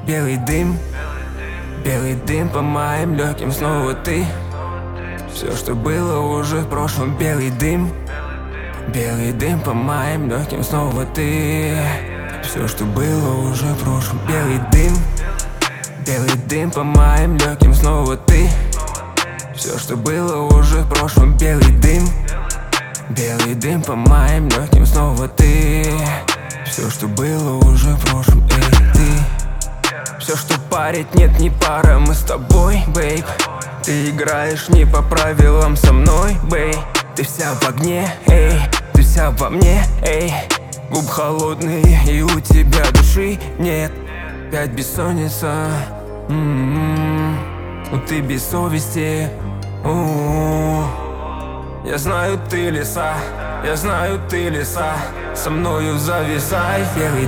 белый дым по моим легким, снова ты. Все, что было уже в прошлом, белый дым по моим легким, снова ты. Все, что было уже в прошлом, белый дым по моим легким, снова ты. Все, что было уже в прошлом, белый дым по моим легким, снова ты. Все, что было уже в прошлом, ты. Все, что парить, нет, не пара, мы с тобой, бейб. Ты играешь не по правилам со мной, бей. Ты вся в огне, эй, ты вся во мне, эй. Губ холодные, и у тебя души нет. Опять бессонница, ну ты без совести. Я знаю, ты лиса, я знаю, ты лиса. Со мною зависай. Белый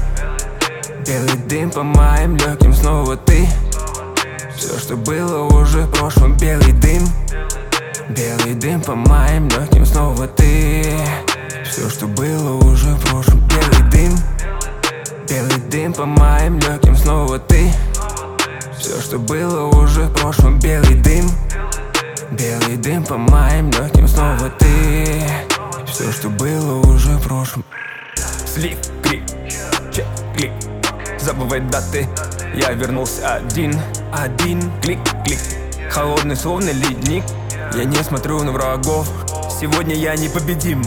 дым по моим легким, снова ты. Все, что было уже в прошлом, белый дым по моим легким, снова ты. Все, что было уже в прошлом, белый дым по моим легким, снова ты. Все, что было уже в прошлом, белый дым по моим легким, снова ты. Все, что было уже в прошлом. Слив, крик, чек, клик. Забывай даты, я вернулся один. Клик, клик, холодный словно ледник. Я не смотрю на врагов. Сегодня я непобедим.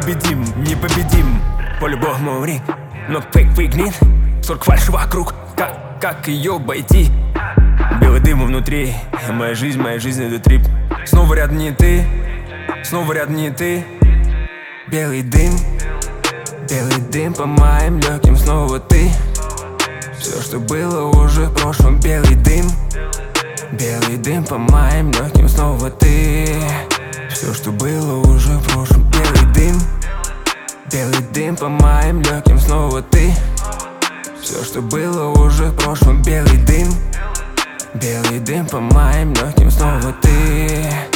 По-любому ринг, но фейк нет. Сорок фальши вокруг, как ее обойти? Белый дым внутри, моя жизнь это трип. Снова рядом не ты, Белый дым по моим легким, снова ты. Все, что было уже в прошлом, белый дым по моим легким, снова ты. Все, что было уже в прошлом, белый дым по моим легким, снова ты. Все, что было уже в прошлом, белый дым по моим легким, снова ты.